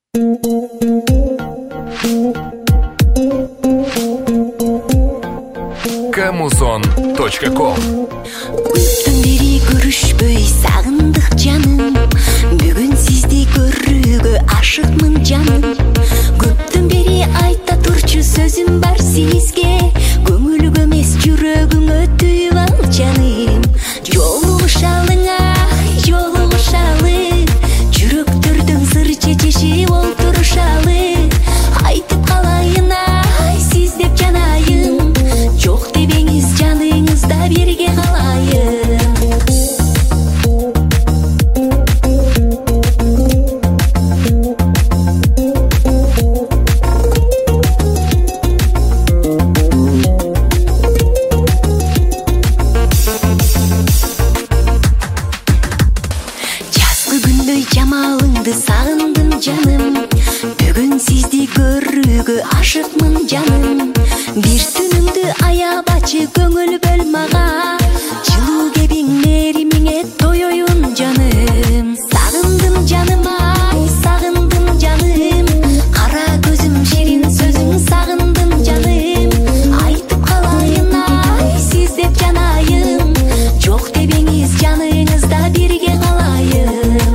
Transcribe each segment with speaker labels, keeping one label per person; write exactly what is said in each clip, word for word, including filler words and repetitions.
Speaker 1: камузон точка ком.
Speaker 2: Көптөн бери көрүшпөй сагындык жаным, бүгүн сизди көрүүгө ашыкмын жаным. Көптөн бери айта турчу сөзүм бар сизге, көңүлгө эмес жүрөгүңө түйүп ал жаным. Жолугушалыңа, жолугушалы, жүрөктөрдүн сыр чечишип олтурушалы. Айтып калайын ай сиз деп жанайын, жок дебеңиз жаныңызда бирге калайын. Жазгы күндөй жамалыңды сагындым жаным, бүгүн сизди көрүүгө ашыкмын жаным. Бир түнүңдү аябачы көңүл бөл мага, жылуу кебиң меримиңе тоёюн жаным. Сагындым жаным ай, сагындым жаным, кара көзүм ширин сөзүң сагындым жаным. Айтып калайын ай сиз деп жанайын, жок дебеңиз жаныңызда бирге калайын.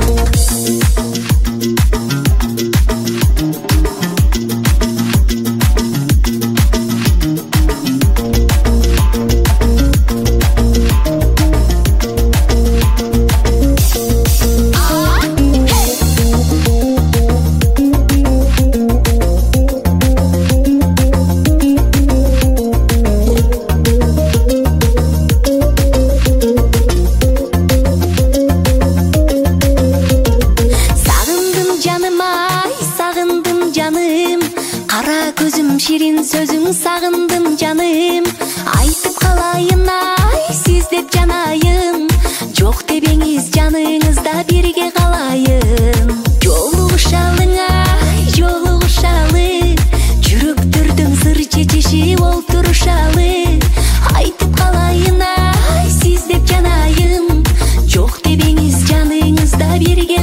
Speaker 2: Сагындым жаным ай, сагындым жаным, кара көзүм ширин сөзүң сагындым жаным. Айтып калайын ай сиз деп жанайын, жок дебеңиз жаныңызда бирге калайын. Жолугушалыңа, жолугушалы, жүрөктөрдүн сыр чечишип олтурушалы. Айтып калайын ай сиз деп жанайын, жок дебеңиз жаныңызда бирге